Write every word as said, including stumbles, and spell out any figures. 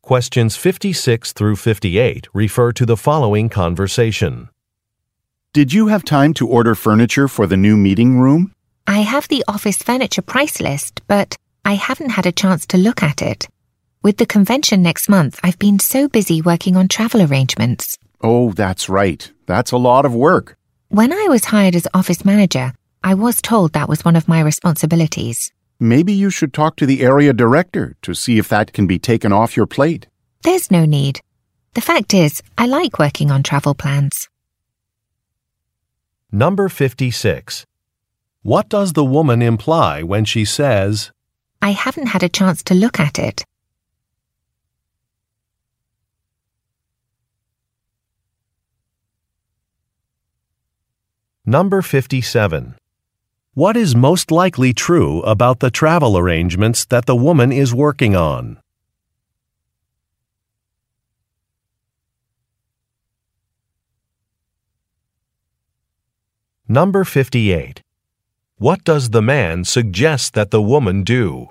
Questions fifty-six through fifty-eight refer to the following conversation. Did you have time to order furniture for the new meeting room? I have the office furniture price list, but I haven't had a chance to look at it. With the convention next month, I've been so busy working on travel arrangements. Oh, that's right. That's a lot of work. When I was hired as office manager, I was told that was one of my responsibilities. Maybe you should talk to the area director to see if that can be taken off your plate. There's no need. The fact is, I like working on travel plans. Number fifty-six. What does the woman imply when she says, I haven't had a chance to look at it? Number fifty-seven. What is most likely true about the travel arrangements that the woman is working on? Number fifty-eight. What does the man suggest that the woman do?